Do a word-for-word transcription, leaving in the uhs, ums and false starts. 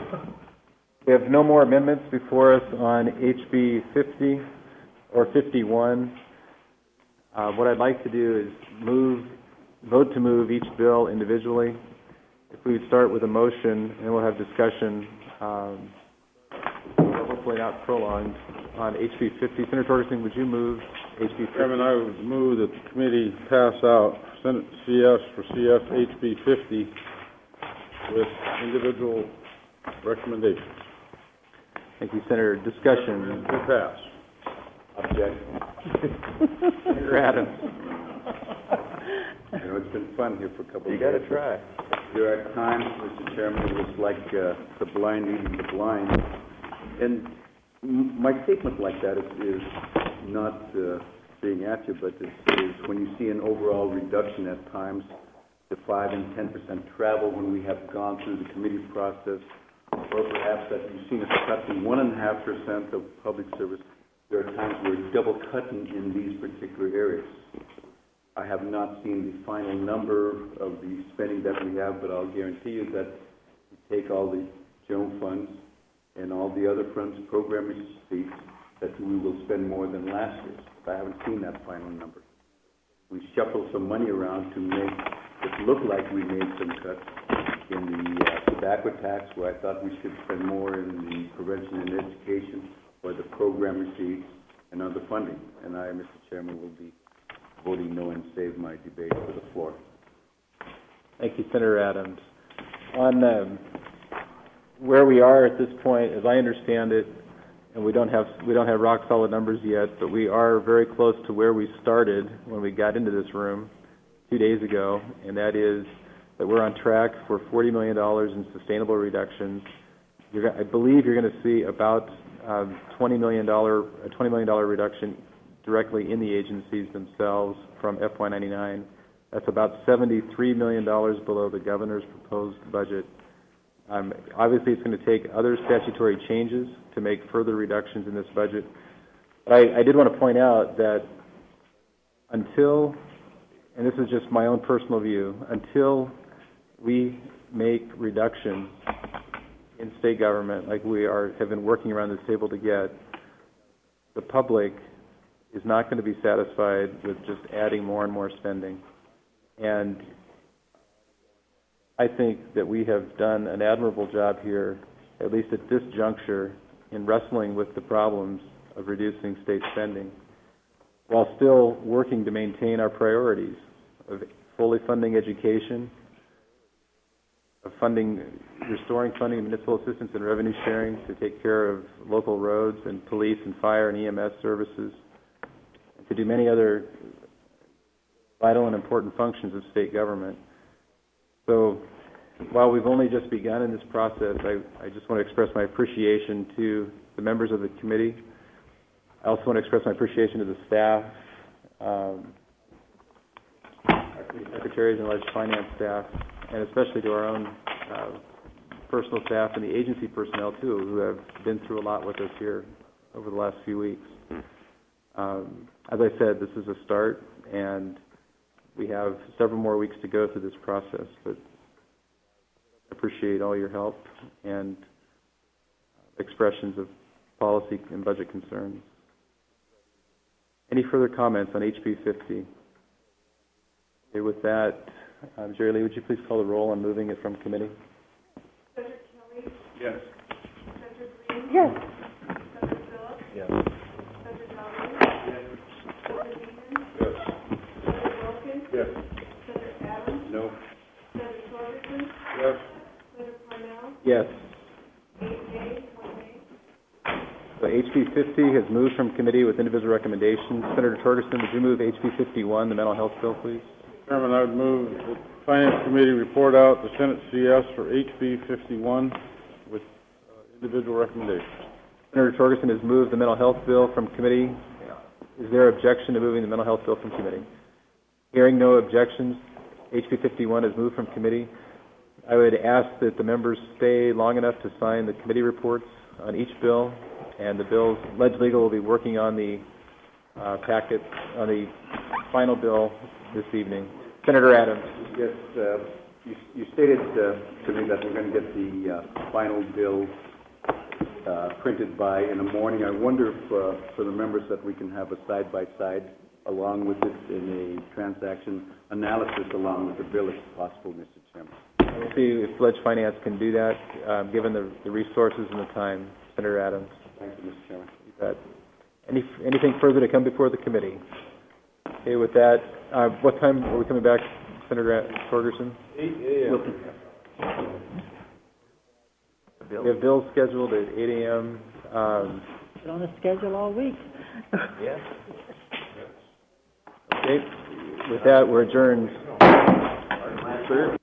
We have no more amendments before us on H B fifty or fifty-one. Uh, what I'd like to do is move, vote to move each bill individually. If we would start with a motion, and we'll have discussion, um, hopefully not prolonged, on H B fifty. Senator Torgerson, would you move H B fifty? Chairman, I would move that the committee pass out Senate C S for C F H B fifty with individual recommendations. Thank you, Senator. Discussion. To pass. Objection. Senator Adams. You know, it's been fun here for a couple You of days. got to try. There are times, Mister Chairman, it was like uh, the blind leading the blind. And m my statement like that is, is not uh, being at you, but it is when you see an overall reduction at times to five and ten percent travel when we have gone through the committee process, or perhaps that you've seen us cutting one and a half percent of public service. There are times we're double cutting in these particular areas. I have not seen the final number of the spending that we have, but I'll guarantee you that you take all the general funds and all the other funds, program receipts, that we will spend more than last year's. But I haven't seen that final number. We shuffled some money around to make it look like we made some cuts in the uh, tobacco tax, where I thought we should spend more in the prevention and education, or the program receipts, and other funding. And I, Mister Chairman, will be voting no and save my debate for the floor. Thank you, Senator Adams. On um, where we are at this point, as I understand it, and we don't have we don't have rock solid numbers yet, but we are very close to where we started when we got into this room two days ago, and that is that we're on track for forty million dollars in sustainable reductions. You're, I believe you're going to see about um, twenty million dollars a twenty million dollars reduction directly in the agencies themselves from F Y ninety-nine. That's about seventy-three million dollars below the governor's proposed budget. Um, obviously, it's going to take other statutory changes to make further reductions in this budget. But I, I did want to point out that until, and this is just my own personal view, until we make reductions in state government like we are have been working around this table to get, the public is not going to be satisfied with just adding more and more spending. And I think that we have done an admirable job here, at least at this juncture, in wrestling with the problems of reducing state spending, while still working to maintain our priorities of fully funding education, of funding, restoring funding, municipal assistance and revenue sharing to take care of local roads and police and fire and E M S services, to do many other vital and important functions of state government. So while we've only just begun in this process, I, I just want to express my appreciation to the members of the committee. I also want to express my appreciation to the staff, um, our secretaries and alleged finance staff, and especially to our own uh, personal staff and the agency personnel, too, who have been through a lot with us here over the last few weeks. Um, as I said, this is a start, and we have several more weeks to go through this process, but I appreciate all your help and expressions of policy and budget concerns. Any further comments on H B fifty? Okay, with that, um, Jerry Lee, would you please call the roll on moving it from committee? Senator Kelly? Yes. Senator Green? Yes. Senator Phillips? Yes. Senator Dowling? Senator Beaton? Yes. Senator Wilkins? Yes. Senator Adams? No. Senator Torgerson? Yes. Senator Cornell? Yes. Eight yeas, one nay. So H B fifty has moved from committee with individual recommendations. Senator Torgerson, would you move H B fifty-one, the mental health bill, please? Chairman, I would move that the Finance Committee report out the Senate C S for H B fifty-one with uh, individual recommendations. Senator Torgerson has moved the mental health bill from committee. Is there objection to moving the mental health bill from committee? Hearing no objections, H B fifty-one is moved from committee. I would ask that the members stay long enough to sign the committee reports on each bill, and the bills, Ledge Legal will be working on the uh, packet, on the final bill this evening. Senator Adams. Yes, uh, you, you stated uh, to me that we're going to get the uh, final bill uh, printed by in the morning. I wonder if, uh, for the members, that we can have a side-by-side along with it in a transaction analysis along with the bill, if possible, Mister Chairman. We'll see if Ledge Finance can do that, um, given the, the resources and the time. Senator Adams. Thank you, Mister Chairman. You bet. Any, anything further to come before the committee? Okay, with that, uh, what time are we coming back, Senator Torgerson? Eight A M. We have bills scheduled at eight A M Um, Been on the schedule all week. yeah. Okay, with that, we're adjourned.